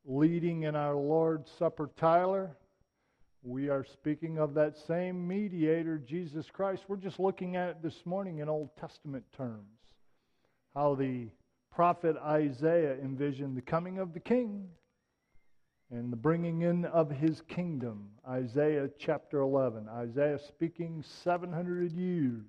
leading in our Lord's Supper, Tyler, we are speaking of that same mediator, Jesus Christ. We're just looking at it this morning in Old Testament terms. How the prophet Isaiah envisioned the coming of the King and the bringing in of His kingdom. Isaiah chapter 11. Isaiah speaking 700 years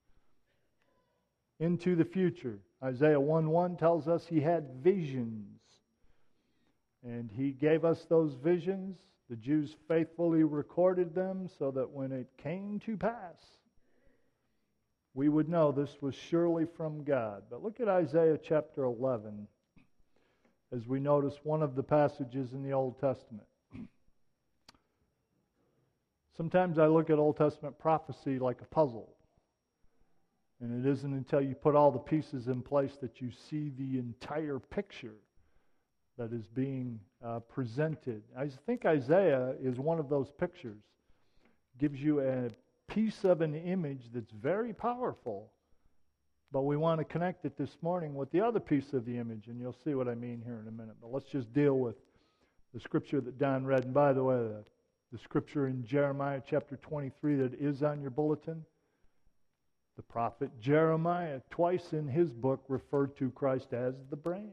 into the future. Isaiah 1:1 tells us he had visions. And he gave us those visions. The Jews faithfully recorded them so that when it came to pass, we would know this was surely from God. But look at Isaiah chapter 11 as we notice one of the passages in the Old Testament. Sometimes I look at Old Testament prophecy like a puzzle. And it isn't until you put all the pieces in place that you see the entire picture that is being presented. I think Isaiah is one of those pictures. Gives you a piece of an image that's very powerful, but we want to connect it this morning with the other piece of the image, and you'll see what I mean here in a minute. But let's just deal with the scripture that Don read. And by the way, the scripture in Jeremiah chapter 23 that is on your bulletin, the prophet Jeremiah, twice in his book, referred to Christ as the branch.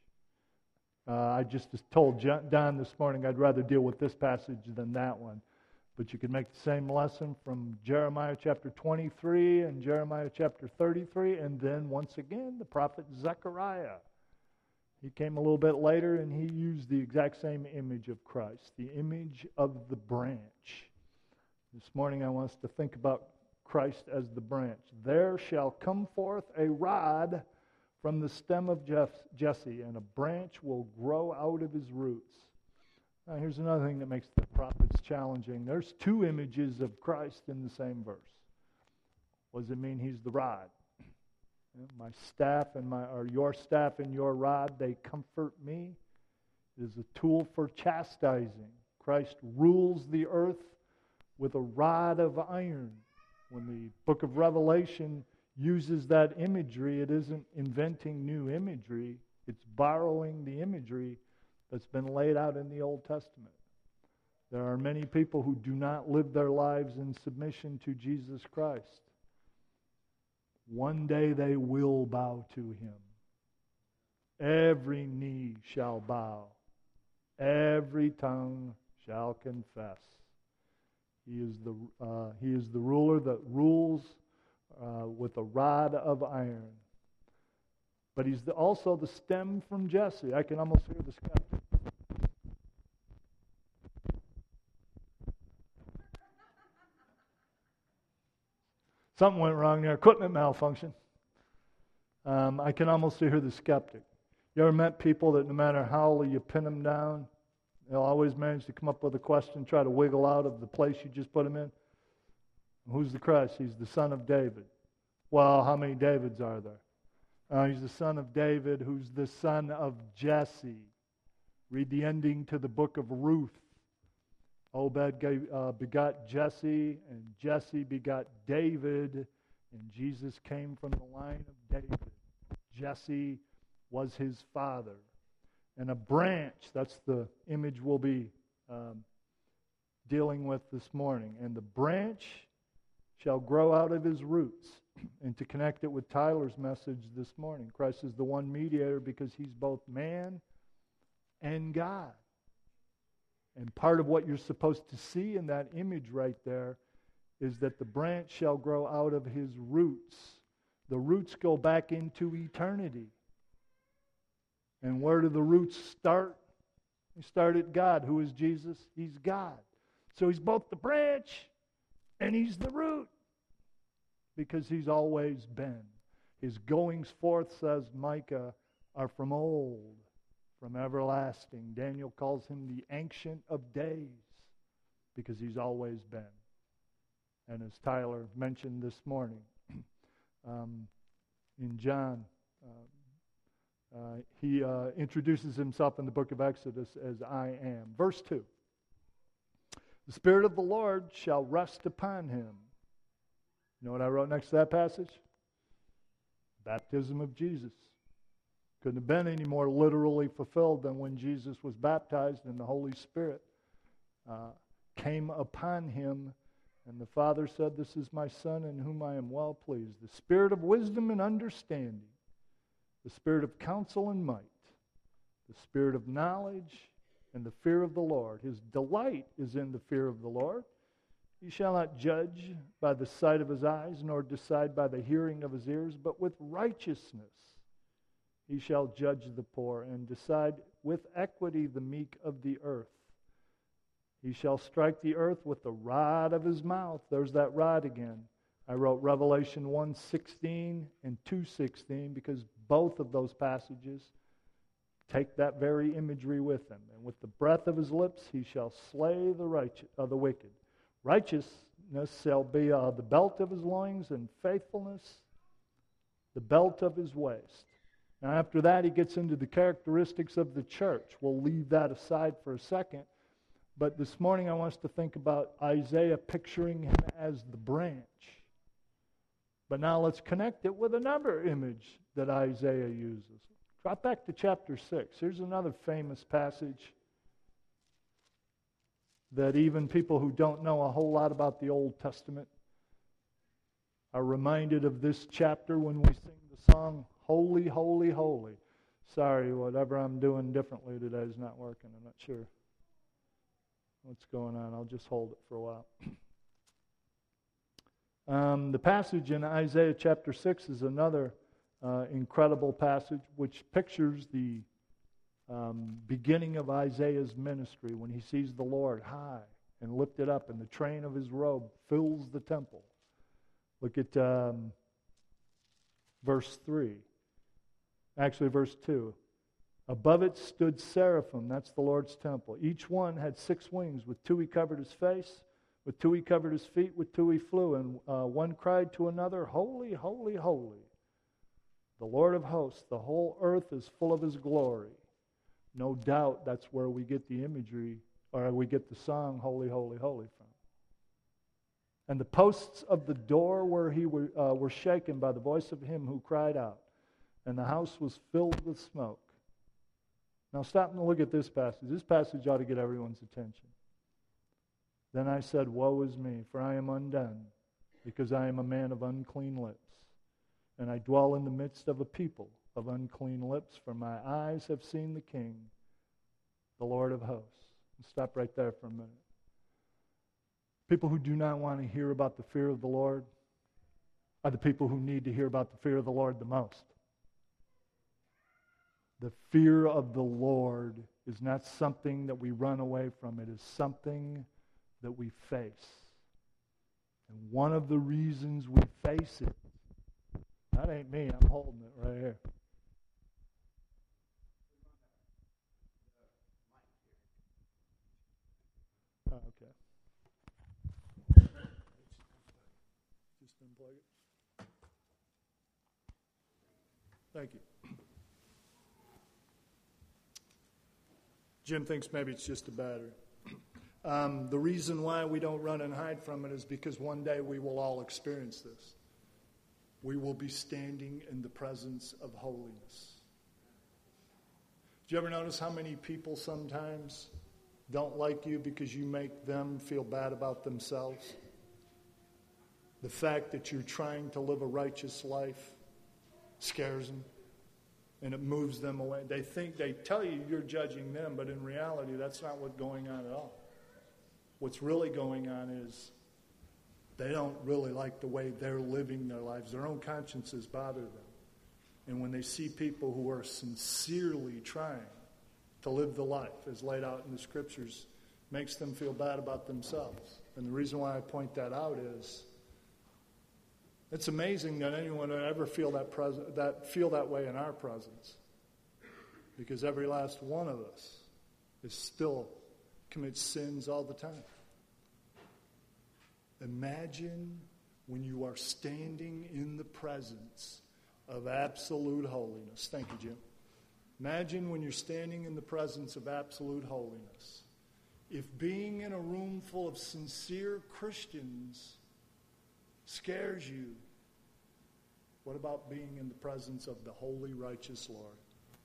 I just told Don this morning I'd rather deal with this passage than that one. But you can make the same lesson from Jeremiah chapter 23 and Jeremiah chapter 33, and then once again the prophet Zechariah. He came a little bit later and he used the exact same image of Christ, the image of the branch. This morning I want us to think about Christ as the branch. There shall come forth a rod from the stem of Jesse, and a branch will grow out of his roots. Now, here's another thing that makes the prophets challenging. There's two images of Christ in the same verse. What does it mean he's the rod? My staff and your staff and your rod, they comfort me. It is a tool for chastising. Christ rules the earth with a rod of iron. When the book of Revelation uses that imagery, it isn't inventing new imagery. It's borrowing the imagery that's been laid out in the Old Testament. There are many people who do not live their lives in submission to Jesus Christ. One day they will bow to Him. Every knee shall bow. Every tongue shall confess. He is the ruler that rules with a rod of iron. But He's also the stem from Jesse. I can almost hear the skeptic. Something went wrong there. Equipment malfunction. I can almost hear the skeptic. You ever met people that no matter how you pin them down, they'll always manage to come up with a question, try to wiggle out of the place you just put them in? Who's the Christ? He's the son of David. Well, how many Davids are there? He's the son of David, who's the son of Jesse. Read the ending to the book of Ruth. Obed begot Jesse, and Jesse begot David, and Jesus came from the line of David. Jesse was his father. And a branch, that's the image we'll be dealing with this morning. And the branch shall grow out of his roots. And to connect it with Tyler's message this morning, Christ is the one mediator because He's both man and God. And part of what you're supposed to see in that image right there is that the branch shall grow out of his roots. The roots go back into eternity. And where do the roots start? They start at God. Who is Jesus? He's God. So He's both the branch and He's the root because He's always been. His goings forth, says Micah, are from old, from everlasting. Daniel calls Him the Ancient of Days because He's always been. And as Tyler mentioned this morning, in John, he introduces himself in the book of Exodus as I am. Verse 2. The Spirit of the Lord shall rest upon Him. You know what I wrote next to that passage? Baptism of Jesus. Couldn't have been any more literally fulfilled than when Jesus was baptized and the Holy Spirit came upon him. And the Father said, "This is my Son in whom I am well pleased." The Spirit of wisdom and understanding, the Spirit of counsel and might, the Spirit of knowledge and the fear of the Lord. His delight is in the fear of the Lord. He shall not judge by the sight of his eyes, nor decide by the hearing of his ears, but with righteousness he shall judge the poor, and decide with equity the meek of the earth. He shall strike the earth with the rod of his mouth. There's that rod again. I wrote Revelation 1:16 and 2:16 because both of those passages take that very imagery with them. And with the breath of his lips he shall slay the wicked. Righteousness shall be the belt of his loins, and faithfulness the belt of his waist. Now after that he gets into the characteristics of the church. We'll leave that aside for a second. But this morning I want us to think about Isaiah picturing him as the branch. But now let's connect it with another image that Isaiah uses. Drop back to chapter 6. Here's another famous passage that even people who don't know a whole lot about the Old Testament are reminded of this chapter when we sing the song, "Holy, Holy, Holy." Sorry, whatever I'm doing differently today is not working. I'm not sure what's going on. I'll just hold it for a while. The passage in Isaiah chapter 6 is another incredible passage which pictures the beginning of Isaiah's ministry when he sees the Lord high and lifted up, and the train of his robe fills the temple. Look at verse 3. Actually, verse 2. Above it stood seraphim, that's the Lord's temple. Each one had 6 wings. With 2 he covered his face, with 2 he covered his feet, with 2 he flew. And one cried to another, "Holy, holy, holy, the Lord of hosts, the whole earth is full of his glory." No doubt that's where we get the imagery, or we get the song, "Holy, holy, holy" from. And the posts of the door were shaken by the voice of him who cried out, and the house was filled with smoke. Now stop and look at this passage. This passage ought to get everyone's attention. Then I said, "Woe is me, for I am undone, because I am a man of unclean lips, and I dwell in the midst of a people of unclean lips, for my eyes have seen the King, the Lord of hosts." Stop right there for a minute. People who do not want to hear about the fear of the Lord are the people who need to hear about the fear of the Lord the most. The fear of the Lord is not something that we run away from. It is something that we face. And one of the reasons we face it, that ain't me, I'm holding it right here. Oh, okay. Just unplug it. Thank you. Jim thinks maybe it's just a battery. The reason why we don't run and hide from it is because one day we will all experience this. We will be standing in the presence of holiness. Do you ever notice how many people sometimes don't like you because you make them feel bad about themselves? The fact that you're trying to live a righteous life scares them. And it moves them away. They tell you you're judging them, but in reality, that's not what's going on at all. What's really going on is they don't really like the way they're living their lives. Their own consciences bother them. And when they see people who are sincerely trying to live the life as laid out in the Scriptures, makes them feel bad about themselves. And the reason why I point that out is it's amazing that anyone would ever feel that way in our presence, because every last one of us is still commits sins all the time. Imagine when you are standing in the presence of absolute holiness. Thank you, Jim. Imagine when you're standing in the presence of absolute holiness. If being in a room full of sincere Christians scares you, what about being in the presence of the holy, righteous Lord?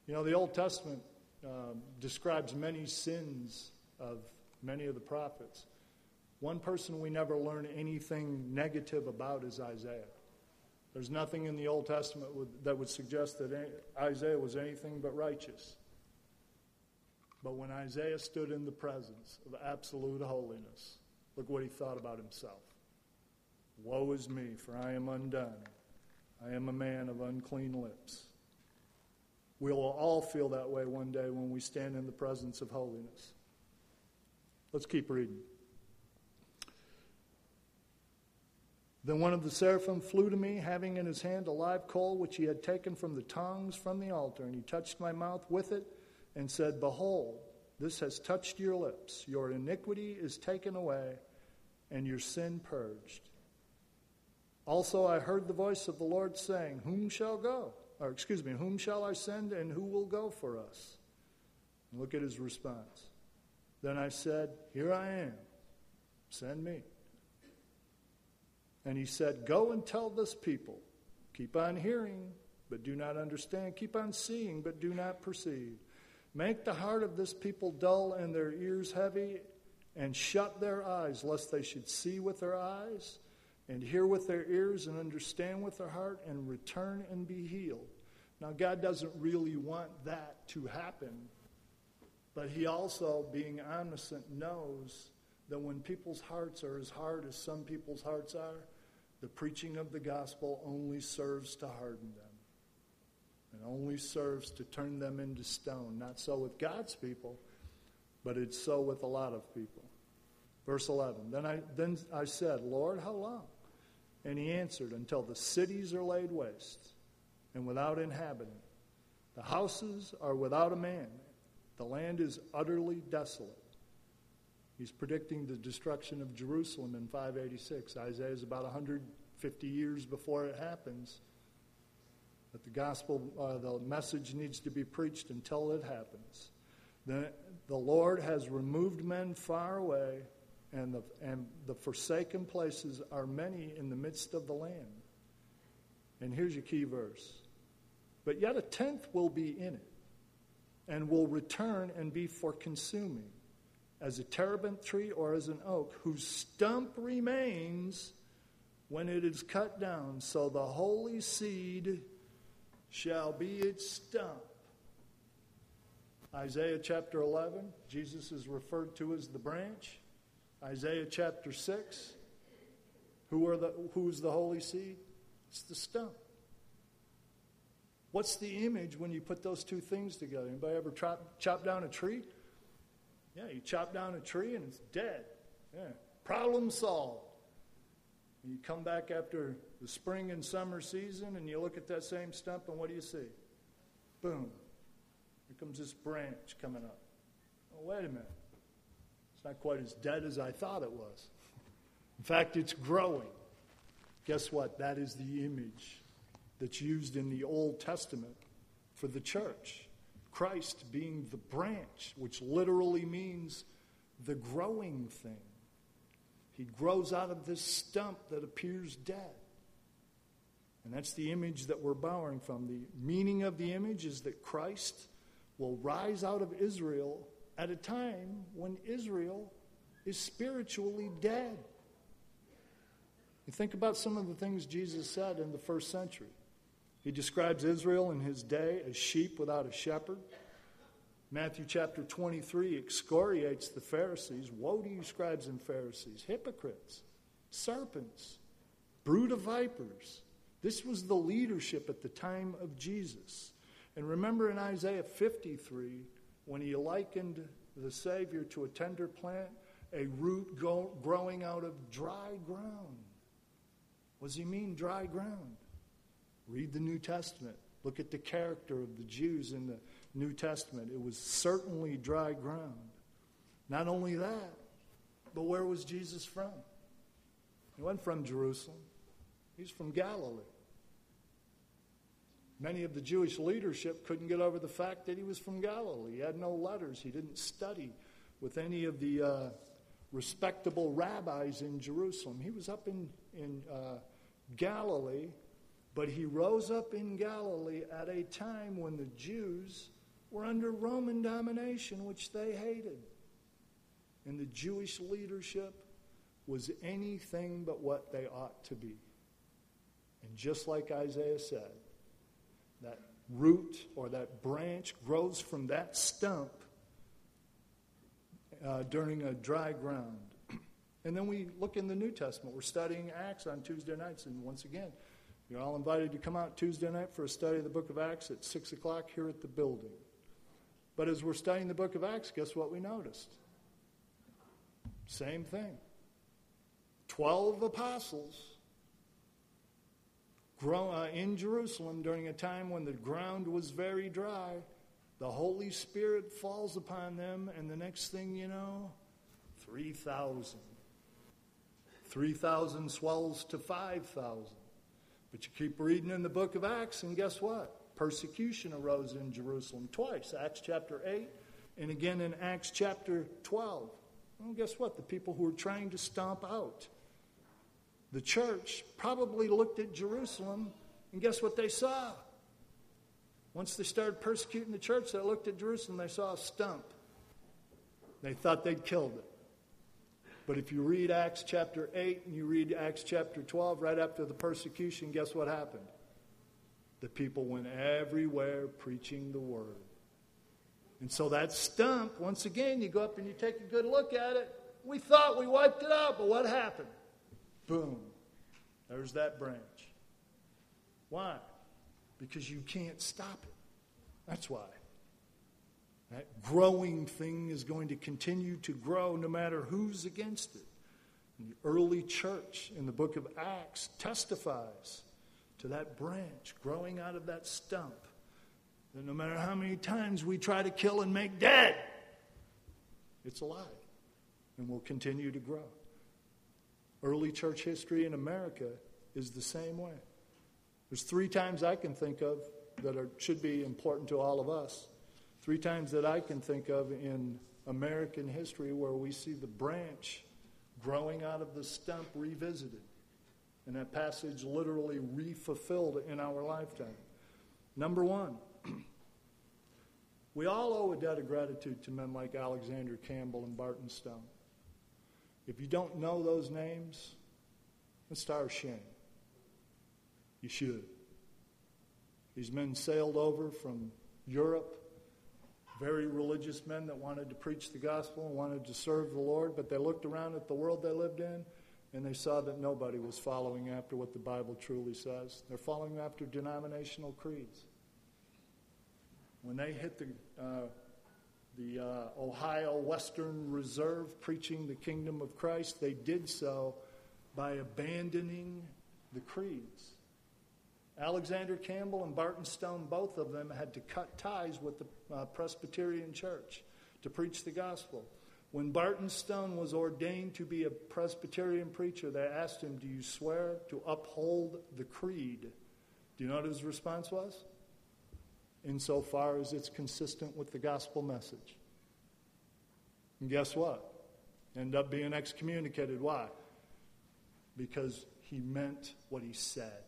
You know, the Old Testament describes many sins of many of the prophets. One person we never learn anything negative about is Isaiah. There's nothing in the Old Testament that would suggest that Isaiah was anything but righteous. But when Isaiah stood in the presence of absolute holiness, look what he thought about himself. Woe is me, for I am undone. I am a man of unclean lips. We will all feel that way one day when we stand in the presence of holiness. Let's keep reading. Then one of the seraphim flew to me, having in his hand a live coal which he had taken from the tongs from the altar, and he touched my mouth with it and said, Behold, this has touched your lips. Your iniquity is taken away, and your sin purged. Also I heard the voice of the Lord saying, Whom shall I send, and who will go for us? And look at his response. Then I said, Here I am. Send me. And he said, Go and tell this people, keep on hearing, but do not understand. Keep on seeing, but do not perceive. Make the heart of this people dull and their ears heavy, and shut their eyes, lest they should see with their eyes, and hear with their ears, and understand with their heart, and return and be healed. Now, God doesn't really want that to happen, but he also, being omniscient, knows that when people's hearts are as hard as some people's hearts are, the preaching of the gospel only serves to harden them. It only serves to turn them into stone. Not so with God's people, but it's so with a lot of people. Verse 11, Then I said, Lord, how long? And he answered, Until the cities are laid waste and without inhabitant. The houses are without a man. The land is utterly desolate. He's predicting the destruction of Jerusalem in 586. Isaiah is about 150 years before it happens. But the gospel, the message needs to be preached until it happens. The Lord has removed men far away, and the forsaken places are many in the midst of the land. And here's your key verse. But yet a tenth will be in it, and will return and be for consuming, as a terebinth tree or as an oak, whose stump remains when it is cut down. So the holy seed shall be its stump. Isaiah chapter 11, Jesus is referred to as the branch. Isaiah chapter 6, who's the holy seed? It's the stump. What's the image when you put those two things together? Anybody ever chop down a tree? Yeah, you chop down a tree and it's dead. Yeah, problem solved. And you come back after the spring and summer season and you look at that same stump and what do you see? Boom. Here comes this branch coming up. Oh, wait a minute. It's not quite as dead as I thought it was. In fact, it's growing. Guess what? That is the image that's used in the Old Testament for the church. Christ being the branch, which literally means the growing thing. He grows out of this stump that appears dead. And that's the image that we're borrowing from. The meaning of the image is that Christ will rise out of Israel at a time when Israel is spiritually dead. You think about some of the things Jesus said in the first century. He describes Israel in his day as sheep without a shepherd. Matthew chapter 23 excoriates the Pharisees. Woe to you, scribes and Pharisees, hypocrites, serpents, brood of vipers. This was the leadership at the time of Jesus. And remember in Isaiah 53, when he likened the Savior to a tender plant, a root growing out of dry ground. What does he mean, dry ground? Read the New Testament. Look at the character of the Jews in the New Testament. It was certainly dry ground. Not only that, but where was Jesus from? He wasn't from Jerusalem. He's from Galilee. Many of the Jewish leadership couldn't get over the fact that he was from Galilee. He had no letters. He didn't study with any of the respectable rabbis in Jerusalem. He was up in Galilee, But he rose up in Galilee at a time when the Jews were under Roman domination, which they hated. And the Jewish leadership was anything but what they ought to be. And just like Isaiah said, that root or that branch grows from that stump during a dry ground. And then we look in the New Testament. We're studying Acts on Tuesday nights. And once again, you're all invited to come out Tuesday night for a study of the book of Acts at 6 o'clock here at the building. But as we're studying the book of Acts, guess what we noticed? Same thing. 12 apostles in Jerusalem during a time when the ground was very dry. The Holy Spirit falls upon them, and the next thing you know, 3,000. 3,000 swells to 5,000. But you keep reading in the book of Acts, and guess what? Persecution arose in Jerusalem twice. Acts chapter 8, and again in Acts chapter 12. Well, guess what? The people who were trying to stomp out the church probably looked at Jerusalem, and guess what they saw? Once they started persecuting the church, they looked at Jerusalem, they saw a stump. They thought they'd killed it. But if you read Acts chapter 8 and you read Acts chapter 12, right after the persecution, guess what happened? The people went everywhere preaching the word. And so that stump, once again, you go up and you take a good look at it. We thought we wiped it out, but what happened? Boom. There's that branch. Why? Because you can't stop it. That's why. That growing thing is going to continue to grow no matter who's against it. And the early church in the book of Acts testifies to that branch growing out of that stump. That no matter how many times we try to kill and make dead, it's alive and will continue to grow. Early church history in America is the same way. There's 3 times I can think of that should be important to all of us. 3 times that I can think of in American history where we see the branch growing out of the stump revisited. And that passage literally re-fulfilled in our lifetime. Number 1, we all owe a debt of gratitude to men like Alexander Campbell and Barton Stone. If you don't know those names, it's to our shame. You should. These men sailed over from Europe, very religious men that wanted to preach the gospel and wanted to serve the Lord, but they looked around at the world they lived in, and they saw that nobody was following after what the Bible truly says. They're following after denominational creeds. When they hit the Ohio Western Reserve preaching the kingdom of Christ, they did so by abandoning the creeds. Alexander Campbell and Barton Stone, both of them, had to cut ties with the Presbyterian Church to preach the gospel. When Barton Stone was ordained to be a Presbyterian preacher, they asked him, "Do you swear to uphold the creed?" Do you know what his response was? "Insofar as it's consistent with the gospel message." And guess what? Ended up being excommunicated. Why? Because he meant what he said.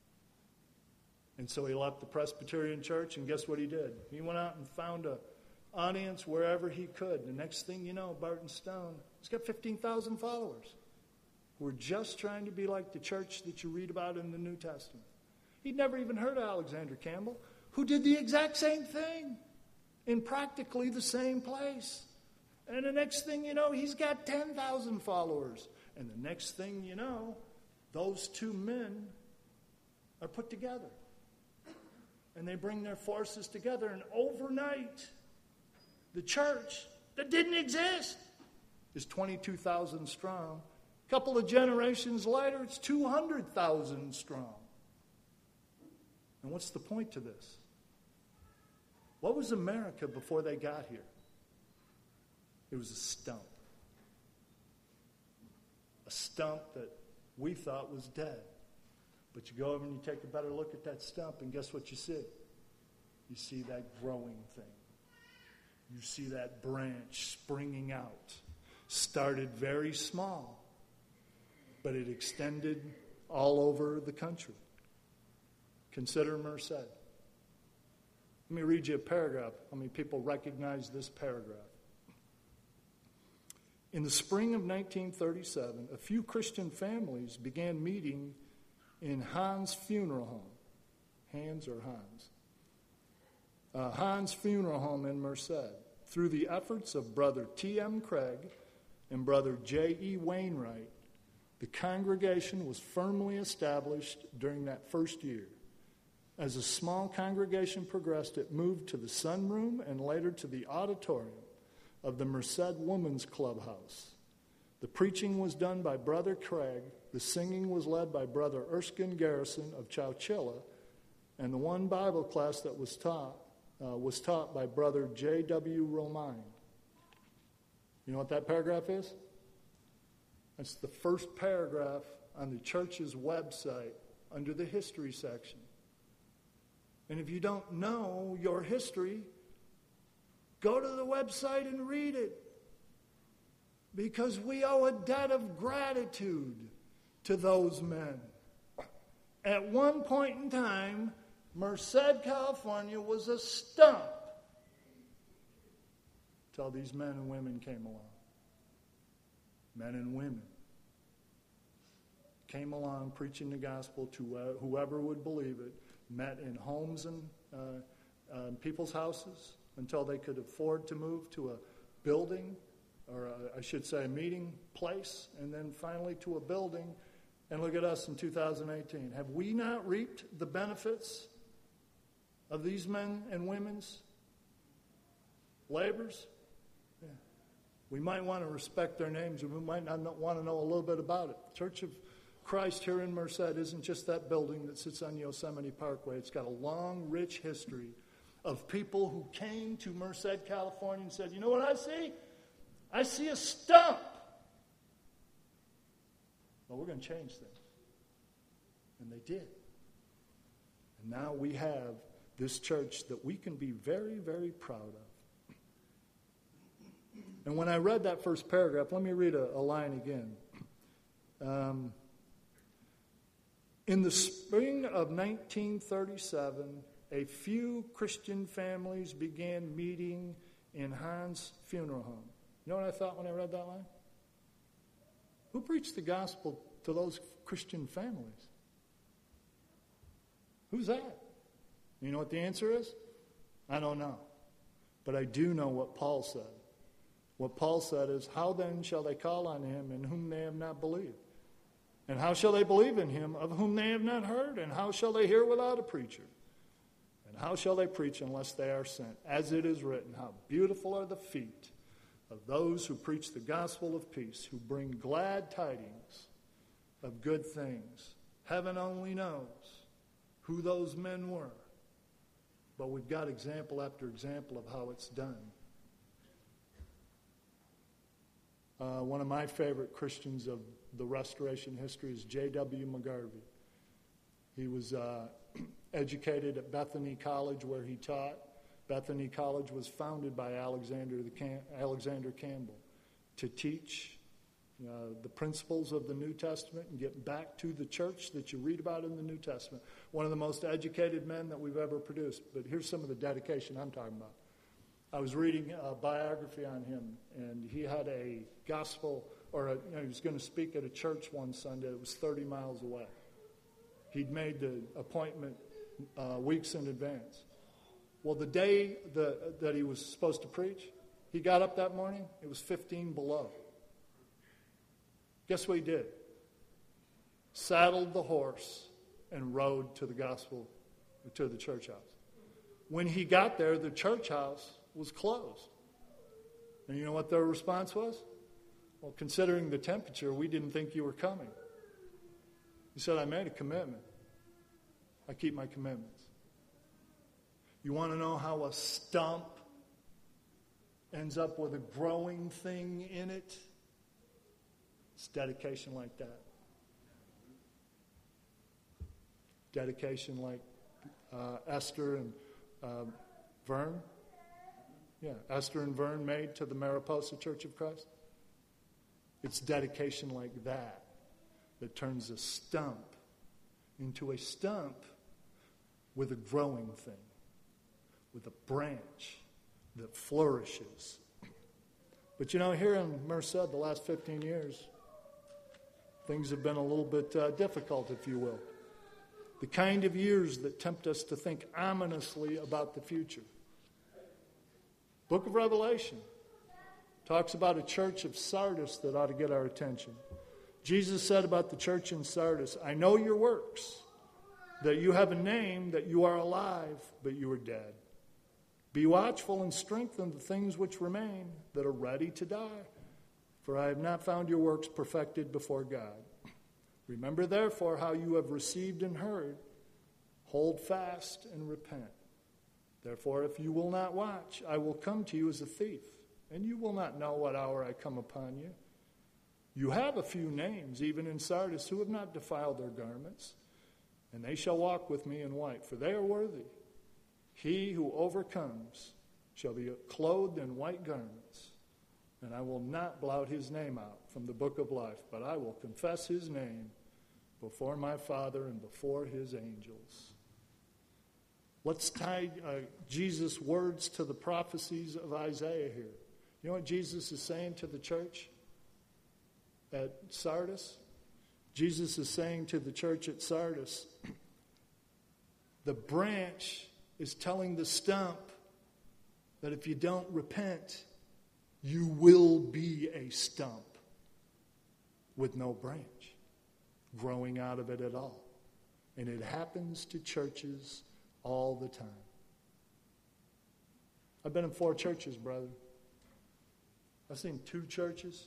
And so he left the Presbyterian Church, and guess what he did? He went out and found an audience wherever he could. The next thing you know, Barton Stone, he's got 15,000 followers who are just trying to be like the church that you read about in the New Testament. He'd never even heard of Alexander Campbell, who did the exact same thing in practically the same place. And the next thing you know, he's got 10,000 followers. And the next thing you know, those 2 men are put together. And they bring their forces together, and overnight, the church that didn't exist is 22,000 strong. A couple of generations later, it's 200,000 strong. And what's the point to this? What was America before they got here? It was a stump. A stump that we thought was dead. But you go over and you take a better look at that stump, and guess what you see? You see that growing thing. You see that branch springing out. Started very small, but it extended all over the country. Consider Merced. Let me read you a paragraph. How many people recognize this paragraph? In the spring of 1937, a few Christian families began meeting in Hans Funeral Home. Hans or Hans? Hans Funeral Home in Merced. Through the efforts of Brother T.M. Craig and Brother J.E. Wainwright, the congregation was firmly established during that first year. As a small congregation progressed, it moved to the sunroom and later to the auditorium of the Merced Women's Clubhouse. The preaching was done by Brother Craig, the singing was led by Brother Erskine Garrison of Chowchilla, and the one Bible class that was taught by Brother J.W. Romine. You know what that paragraph is? That's the first paragraph on the church's website under the history section. And if you don't know your history, go to the website and read it. Because we owe a debt of gratitude to those men. At one point in time, Merced, California was a stump till these men and women came along. Men and women came along preaching the gospel to whoever would believe it, met in homes and people's houses until they could afford to move to a building, or I should say a meeting place, and then finally to a building. And look at us in 2018. Have we not reaped the benefits of these men and women's labors? Yeah. We might want to respect their names, and we might not want to know a little bit about it. Church of Christ here in Merced isn't just that building that sits on Yosemite Parkway. It's got a long, rich history of people who came to Merced, California and said, you know what I see? I see a stump. Well, we're going to change things. And they did. And now we have this church that we can be very, very proud of. And when I read that first paragraph, let me read a line again. In the spring of 1937, a few Christian families began meeting in Hans' funeral home. You know what I thought when I read that line? Who preached the gospel to those Christian families? Who's that? You know what the answer is? I don't know. But I do know what Paul said. What Paul said is, how then shall they call on him in whom they have not believed? And how shall they believe in him of whom they have not heard? And how shall they hear without a preacher? And how shall they preach unless they are sent? As it is written, how beautiful are the feet of those who preach the gospel of peace, who bring glad tidings of good things. Heaven only knows who those men were. But we've got example after example of how it's done. One of my favorite Christians of the Restoration history is J.W. McGarvey. He was educated at Bethany College where he taught. Bethany College was founded by Alexander Campbell to teach the principles of the New Testament and get back to the church that you read about in the New Testament. One of the most educated men that we've ever produced. But here's some of the dedication I'm talking about. I was reading a biography on him, and he had a gospel, he was going to speak at a church one Sunday that was 30 miles away. He'd made the appointment weeks in advance. Well, the day that he was supposed to preach, he got up that morning, it was 15 below. Guess what he did? Saddled the horse and rode to the church house. When he got there, the church house was closed. And you know what their response was? Well, considering the temperature, we didn't think you were coming. He said, I made a commitment. I keep my commitments. You want to know how a stump ends up with a growing thing in it? It's dedication like that. Dedication like Esther and Vern. Yeah, Esther and Vern made to the Mariposa Church of Christ. It's dedication like that that turns a stump into a stump with a growing thing, with a branch that flourishes. But here in Merced, the last 15 years, things have been a little bit difficult, if you will. The kind of years that tempt us to think ominously about the future. Book of Revelation talks about a church of Sardis that ought to get our attention. Jesus said about the church in Sardis, I know your works, that you have a name, that you are alive, but you are dead. Be watchful and strengthen the things which remain, that are ready to die. For I have not found your works perfected before God. Remember therefore how you have received and heard. Hold fast and repent. Therefore, if you will not watch, I will come to you as a thief, and you will not know what hour I come upon you. You have a few names, even in Sardis, who have not defiled their garments, and they shall walk with me in white, for they are worthy. He who overcomes shall be clothed in white garments, and I will not blot his name out from the book of life, but I will confess his name before my Father and before his angels. Let's tie Jesus' words to the prophecies of Isaiah here. You know what Jesus is saying to the church at Sardis? Jesus is saying to the church at Sardis, the branch is telling the stump that if you don't repent, you will be a stump with no branch growing out of it at all. And it happens to churches all the time. I've been in 4 churches, brother. I've seen 2 churches.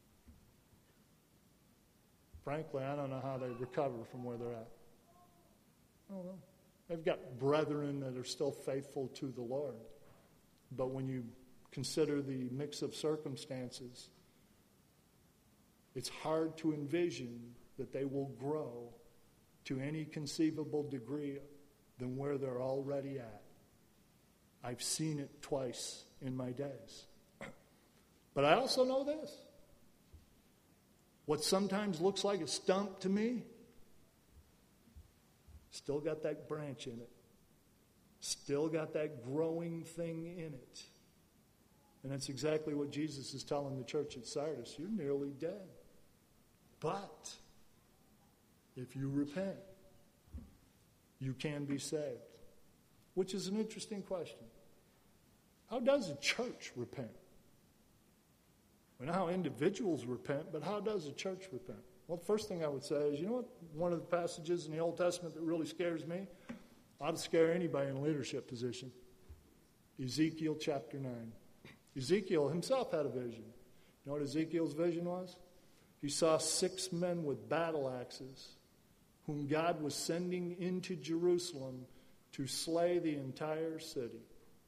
Frankly, I don't know how they recover from where they're at. I don't know. They've got brethren that are still faithful to the Lord. But when you consider the mix of circumstances, it's hard to envision that they will grow to any conceivable degree than where they're already at. I've seen it twice in my days. But I also know this. What sometimes looks like a stump to me, still got that branch in it. Still got that growing thing in it. And that's exactly what Jesus is telling the church at Sardis. You're nearly dead. But if you repent, you can be saved. Which is an interesting question. How does a church repent? We know how individuals repent, but how does a church repent? Well, the first thing I would say is, you know what? One of the passages in the Old Testament that really scares me, ought to scare anybody in a leadership position. Ezekiel chapter 9. Ezekiel himself had a vision. You know what Ezekiel's vision was? He saw 6 men with battle axes whom God was sending into Jerusalem to slay the entire city.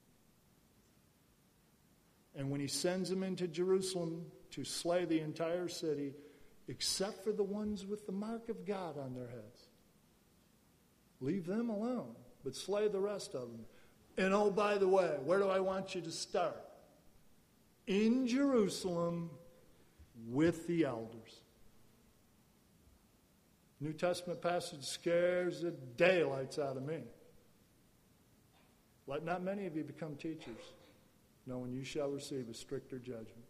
And when he sends them into Jerusalem to slay the entire city, except for the ones with the mark of God on their heads, leave them alone, but slay the rest of them. And oh, by the way, where do I want you to start? In Jerusalem with the elders. New Testament passage scares the daylights out of me. Let not many of you become teachers, knowing you shall receive a stricter judgment.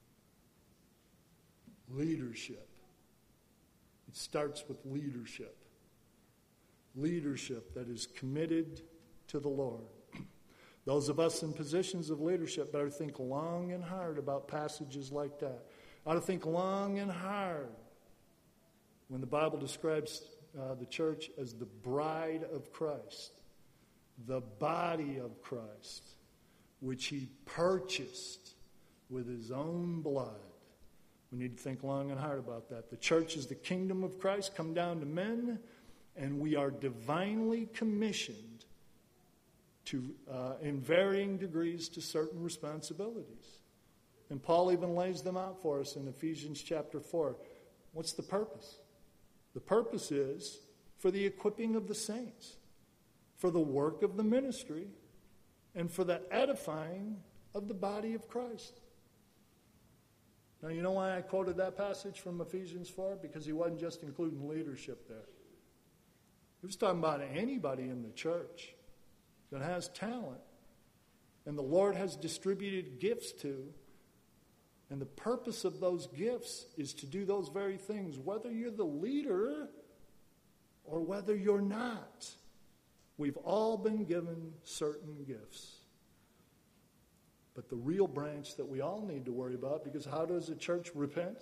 Leadership. It starts with leadership. Leadership that is committed to the Lord. Those of us in positions of leadership better think long and hard about passages like that. Ought to think long and hard when the Bible describes the church as the bride of Christ, the body of Christ, which he purchased with his own blood. We need to think long and hard about that. The church is the kingdom of Christ come down to men, and we are divinely commissioned to, in varying degrees, to certain responsibilities. And Paul even lays them out for us in Ephesians chapter 4. What's the purpose? The purpose is for the equipping of the saints, for the work of the ministry, and for the edifying of the body of Christ. Now, you know why I quoted that passage from Ephesians 4? Because he wasn't just including leadership there. He was talking about anybody in the church that has talent and the Lord has distributed gifts to. And the purpose of those gifts is to do those very things, whether you're the leader or whether you're not. We've all been given certain gifts. But the real branch that we all need to worry about, because how does a church repent?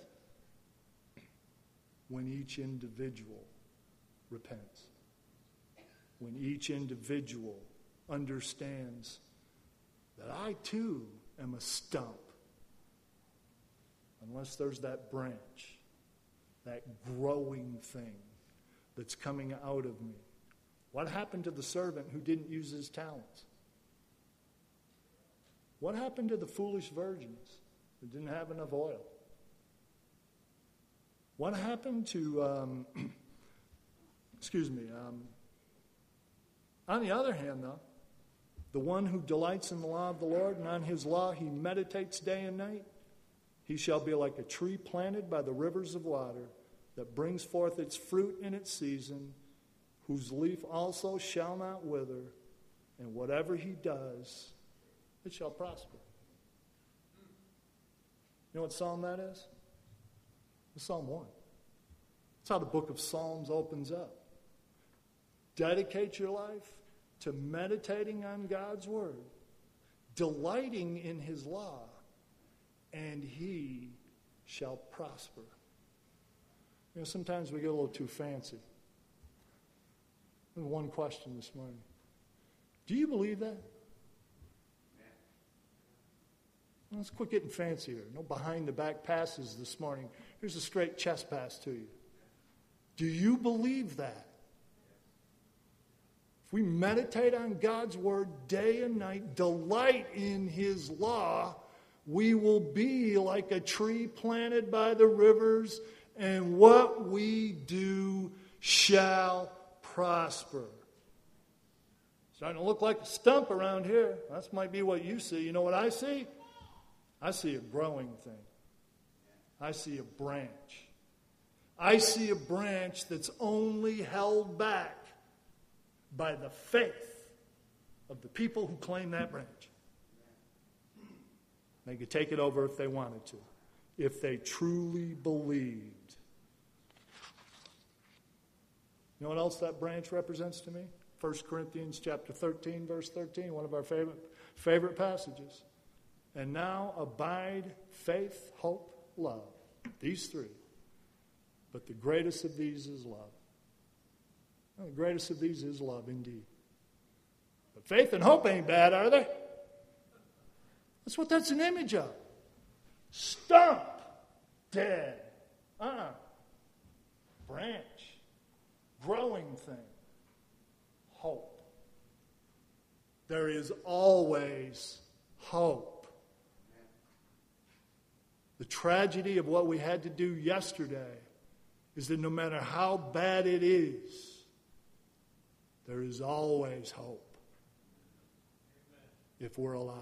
When each individual repents. When each individual understands that I too am a stump. Unless there's that branch, that growing thing that's coming out of me. What happened to the servant who didn't use his talents? What happened to the foolish virgins who didn't have enough oil? What happened to, on the other hand, though, the one who delights in the law of the Lord, and on his law he meditates day and night, he shall be like a tree planted by the rivers of water that brings forth its fruit in its season, whose leaf also shall not wither, and whatever he does, it shall prosper. You know what psalm that is? It's Psalm 1. That's how the book of Psalms opens up. Dedicate your life to meditating on God's word, delighting in his law, and he shall prosper. You know, sometimes we get a little too fancy. One question this morning. Do you believe that? Well, let's quit getting fancy here. No behind-the-back passes this morning. Here's a straight chest pass to you. Do you believe that? If we meditate on God's word day and night, delight in his law, we will be like a tree planted by the rivers, and what we do shall prosper. Starting to look like a stump around here. That might be what you see. You know what I see? I see a growing thing. I see a branch. I see a branch that's only held back by the faith of the people who claim that branch. They could take it over if they wanted to, if they truly believed. You know what else that branch represents to me? 1 Corinthians chapter 13, verse 13, one of our favorite passages. And now abide faith, hope, love. These three. But the greatest of these is love. Well, the greatest of these is love indeed. But faith and hope ain't bad, are they? That's what that's an image of. Stump. Dead. Branch. Growing thing. Hope. There is always hope. The tragedy of what we had to do yesterday is that no matter how bad it is, there is always hope if we're alive.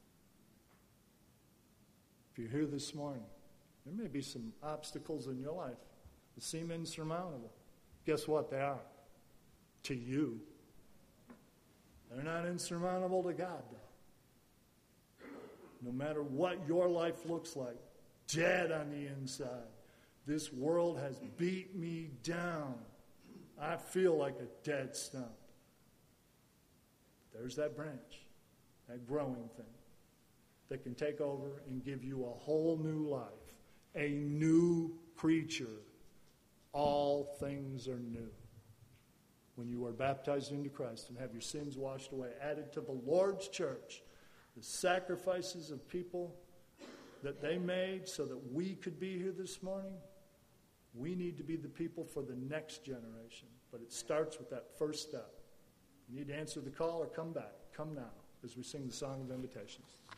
If you're here this morning, there may be some obstacles in your life that seem insurmountable. Guess what? They are. To you. They're not insurmountable to God, though. No matter what your life looks like, dead on the inside. This world has beat me down. I feel like a dead stump. There's that branch, that growing thing, that can take over and give you a whole new life, a new creature. All things are new. When you are baptized into Christ and have your sins washed away, added to the Lord's church, the sacrifices of people that they made so that we could be here this morning, we need to be the people for the next generation. But it starts with that first step. You need to answer the call or come back. Come now as we sing the song of invitations.